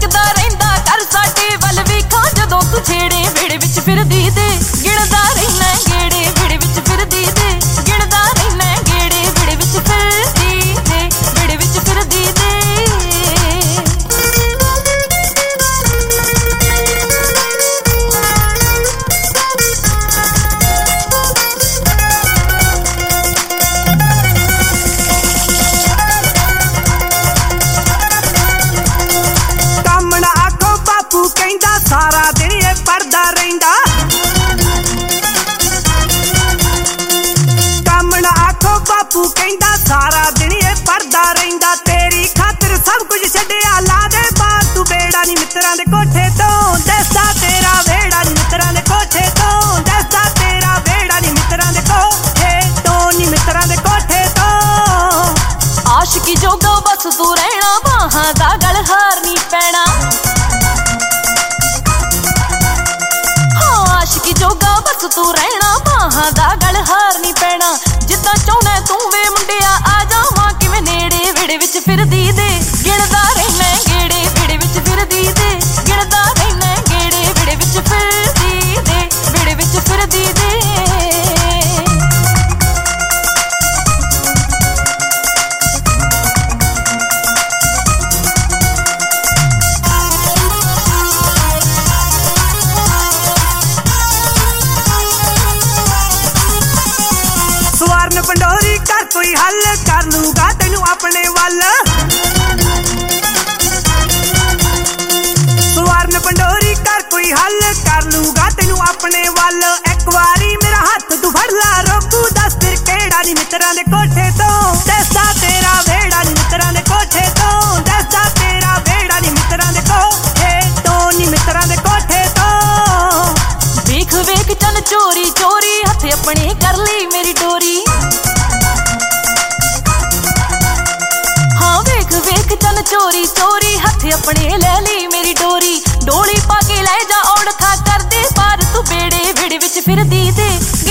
ਤੱਕਦਾ ਰਹਿੰਦਾ ਕਰ ਸਾਡੇ ਵੱਲ ਵੇਖਾਂ ਜਦੋਂ ਤੂੰ ਛੇੜੇ ਵਿਹੜੇ ਵਿੱਚ ਫਿਰਦੀ ਤੇ ਗਿਣਦਾ ਰਹਿਣਾ ਗੇੜੇ ਵਿਹੜੇ ਵਿੱਚ ਫਿਰਦੀ ਤੇ ਗਿਣਦਾ ਰਹਿਣਾ ਗੇੜੇ ਵਿਹੜੇ ਵਿੱਚ ਫਿਰਦੀ ਤੇ ਵਿਹੜੇ ਵਿੱਚ ਫਿਰਦੀ ਤੇ ਕਹਿੰਦਾ ਸਾਰਾ ਦਿਨ ਇਹ ਪੜਦਾ ਰਹਿੰਦਾ ਕੰਮ ਨਾ ਆਖੋ ਬਾਪੂ ਕਹਿੰਦਾ ਸਾਰਾ ਦਿਨ ਇਹ ਪੜਦਾ ਰਹਿੰਦਾ ਤੇਰੀ ਖਾਤਰ ਸਭ ਕੁਝ ਛੱਡਿਆ ਲਾ ਦੇ ਬਾਹਰ ਤੂੰ ਬੇੜਾ ਨੀ ਮਿੱਤਰਾਂ ਦੇ ਕੋਠੇ ਤੋਂ ਦੱਸਦਾ ਤੇਰਾ ਵੇੜਾ ਨੀ ਮਿੱਤਰਾਂ ਦੇ ਕੋਠੇ ਤੋਂ ਦੱਸਦਾ ਤੇਰਾ ਵੇੜਾ ਨੀ ਮਿੱਤਰਾਂ ਦੇ ਕੋਠੇ ਤੋਂ ਨੀ ਮਿੱਤਰਾਂ ਦੇ ਕੋਠੇ ਤੋਂ ਆਸ਼ਕੀ ਜੋਗਾ ਬਸ ਤੂੰ ਰਹਿਣਾ ਬਾਹਾਂ ਦਾ ਗਲ ਹਾਰ ਨੀ ਪੈਣਾ ਆਸ਼ਕੀ ਜੋਗਾ ਬਸ ਤੂੰ ਰਹਿਣਾ ਬਾਹਾਂ ਦਾ ਗਲ ਹਾਰ ਨੀ ਪੈਣਾ ਜਿੱਦਾਂ ਚਾਹੁੰਦਾ ਤੂੰ ਵੇ ਮੁੰਡਿਆ ਆ ਜਾਵਾਂ ਕਿਵੇਂ ਨੇੜੇ ਵਿਹੜੇ ਵਿੱਚ ਫਿਰਦੀ ਦੇ ਗਿਣਦਾ ਰਹਿਣਾ ਗੇੜੇ ਵਿਹੜੇ ਵਿੱਚ ਫਿਰਦੀ ਦੇ ਗਿਣਦਾ ਰਹਿਣਾ ਗੇੜੇ ਵਿਹੜੇ ਵਿੱਚ ਫਿਰਦੀ ਦੇ ਵਿਹੜੇ ਵਿੱਚ ਫਿਰਦੀ ਦੇ ਸਵਰਨ ਪੰਡੋਰੀ ਕਰ ਕੋਈ ਹੱਲ ਕਰ ਲੂਗਾ ਤੈਨੂੰ ਆਪਣੇ ਵੱਲ ਸਵਰਨ ਪੰਡੋਰੀ ਕਰ ਕੋਈ ਹੱਲ ਕਰ ਲੂਗਾ ਤੈਨੂੰ ਆਪਣੇ ਵੱਲ ਇੱਕ ਵਾਰੀ ਮੇਰਾ ਹੱਥ ਤੂੰ ਫੜ ਲਾ ਰੋਕੂ ਦੱਸ ਫਿਰ ਕਿਹੜਾ ਨੀ ਮਿੱਤਰਾਂ ਦੇ ਕੋਠੇ ਤੋਂ ਦੱਸਦਾ ਤੇਰਾ ਵੇੜਾ ਨੀ ਮਿੱਤਰਾਂ ਦੇ ਕੋਠੇ ਤੋਂ ਦੱਸਦਾ ਤੇਰਾ ਵੇੜਾ ਨੀ ਮਿੱਤਰਾਂ ਦੇ ਕੋਠੇ ਤੋਂ ਨੀ ਮਿੱਤਰਾਂ ਦੇ ਕੋਠੇ ਤੋਂ ਵੇਖ ਵੇਖ ਚੱਲ ਚੋਰੀ ਚੋਰੀ ਹੱਥ ਆਪਣੇ ਕਰ ਲਈ ਮੇਰੀ ਡੋਰੀ ਹਾਂ ਵੇਖ ਵੇਖ ਚੱਲ ਚੋਰੀ ਚੋਰੀ ਹੱਥ ਆਪਣੇ ਲੈ ਲਈ ਮੇਰੀ ਡੋਰੀ ਡੋਲੀ ਪਾ ਕੇ ਲੈ ਜਾ ਔੜਖਾ ਕਰਦੇ ਪਾਰ ਤੂੰ ਬੇੜੇ ਵਿਹੜੇ ਵਿੱਚ ਫਿਰਦੀ ਤੇ